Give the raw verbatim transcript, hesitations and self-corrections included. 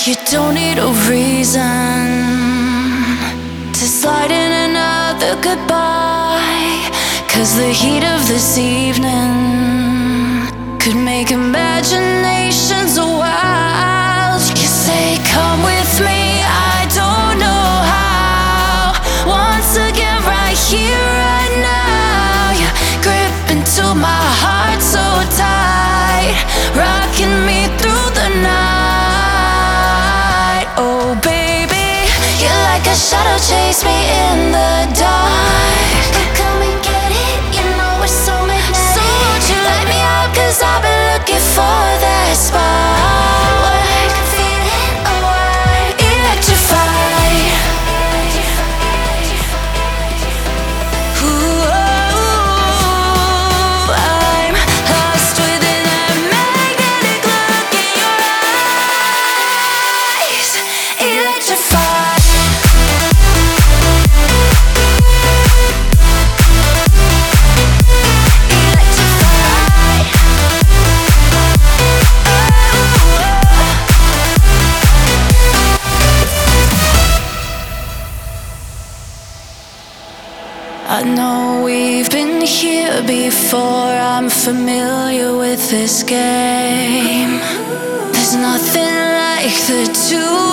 You don't need a reason to slide in another goodbye, 'cause the heat of this evening could make imaginations wild. You say come with me, I don't know how. Once again right here, right now, you grip into my heart so tight, rocking me through the night. Oh baby, you're like a shadow, chase me in the dark. Come and get it, you know it's so midnight. So won't you light me up, 'cause I've been looking for that spark. Feeling away, electrified. Ooh, I'm lost within that magnetic look in your eyes. Electrified. I know we've been here before, I'm familiar with this game. There's nothing like the two